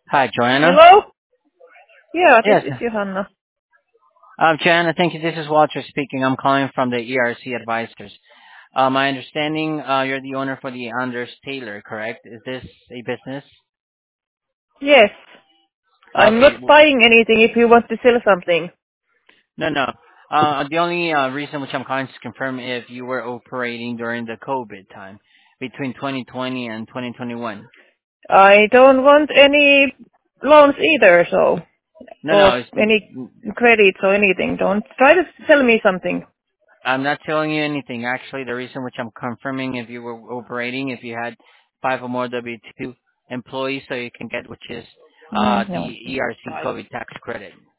Hi, Joanna. Hello? Yeah, this Yes. is Johanna. Joanna, thank you. This is Walter speaking. I'm calling from the ERC Advisors. My understanding, you're the owner for the Anders Taylor, correct? Is this a business? Yes. I'm Okay. not buying anything if you want to sell something. No, no. The only reason which I'm calling is to confirm if you were operating during the COVID time between 2020 and 2021. I don't want any loans either, so, No, no. or any credits or anything. Don't try to sell me something. I'm not telling you anything. Actually, the reason which I'm confirming if you were operating, if you had five or more W-2 employees, so you can get, which is Mm, the no. ERC I, COVID tax credit.